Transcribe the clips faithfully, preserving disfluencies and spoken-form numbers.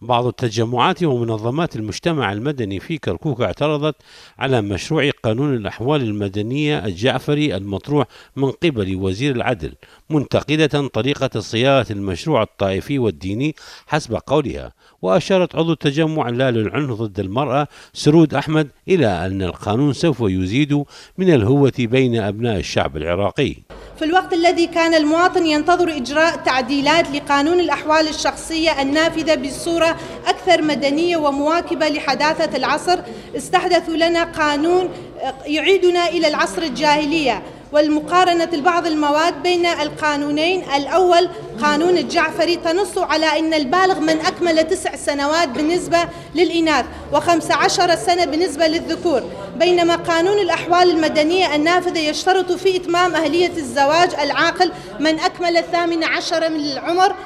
بعض التجمعات ومنظمات المجتمع المدني في كركوك اعترضت على مشروع قانون الأحوال المدنية الجعفري المطروح من قبل وزير العدل، منتقدة طريقة صياغة المشروع الطائفي والديني حسب قولها. وأشارت عضو التجمع لا للعنف ضد المرأة سرود أحمد إلى أن القانون سوف يزيد من الهوة بين أبناء الشعب العراقي. في الوقت الذي كان المواطن ينتظر إجراء تعديلات لقانون الأحوال الشخصية النافذة بصورة أكثر مدنية ومواكبة لحداثة العصر، استحدثوا لنا قانون يعيدنا إلى العصر الجاهلية، والمقارنة بعض المواد بين القانونين. الأول قانون الجعفري تنص على أن البالغ من أكمل تسع سنوات بالنسبة للإناث وخمس عشر سنة بالنسبة للذكور، بينما قانون الأحوال المدنية النافذة يشترط في إتمام أهلية الزواج العاقل من أكمل الثامن عشر من العمر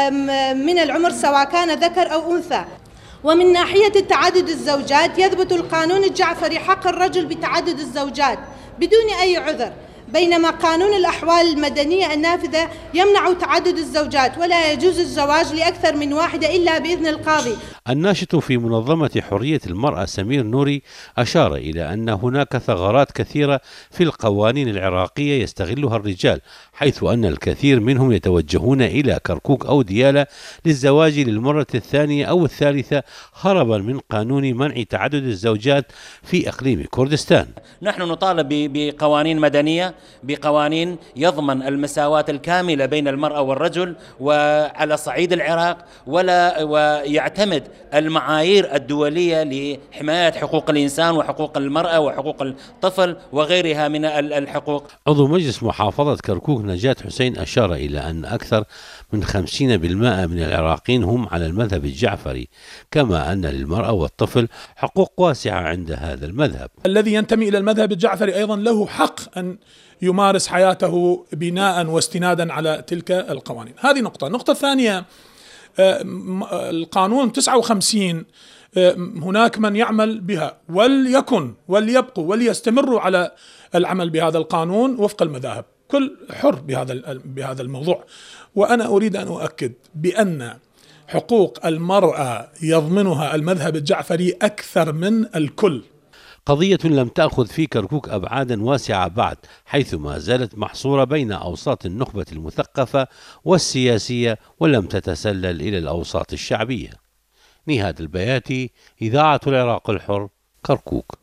من العمر سواء كان ذكر أو أنثى. ومن ناحية التعدد الزوجات يثبت القانون الجعفري حق الرجل بتعدد الزوجات بدون أي عذر، بينما قانون الأحوال المدنية النافذة يمنع تعدد الزوجات ولا يجوز الزواج لأكثر من واحدة إلا بإذن القاضي. الناشط في منظمة حرية المرأة سمير نوري أشار إلى أن هناك ثغرات كثيرة في القوانين العراقية يستغلها الرجال، حيث أن الكثير منهم يتوجهون إلى كركوك أو ديالى للزواج للمرة الثانية أو الثالثة هربا من قانون منع تعدد الزوجات في إقليم كردستان. نحن نطالب بقوانين مدنية، بقوانين يضمن المساواة الكاملة بين المرأة والرجل وعلى صعيد العراق، ولا ويعتمد المعايير الدولية لحماية حقوق الإنسان وحقوق المرأة وحقوق الطفل وغيرها من الحقوق. عضو مجلس محافظة كركوك نجاة حسين أشار إلى أن أكثر من خمسين بالمئة من العراقيين هم على المذهب الجعفري، كما أن للمرأة والطفل حقوق واسعة عند هذا المذهب. الذي ينتمي إلى المذهب الجعفري أيضا له حق أن يمارس حياته بناء واستنادا على تلك القوانين. هذه نقطة. النقطة الثانية، القانون تسعة وخمسين هناك من يعمل بها، وليكن وليبقوا وليستمروا على العمل بهذا القانون وفق المذاهب، كل حر بهذا بهذا الموضوع. وأنا أريد أن أؤكد بأن حقوق المرأة يضمنها المذهب الجعفري أكثر من الكل. قضية لم تأخذ في كركوك أبعادا واسعة بعد، حيث ما زالت محصورة بين أوساط النخبة المثقفة والسياسية ولم تتسلل إلى الأوساط الشعبية. نهاد البياتي، إذاعة العراق الحر، كركوك.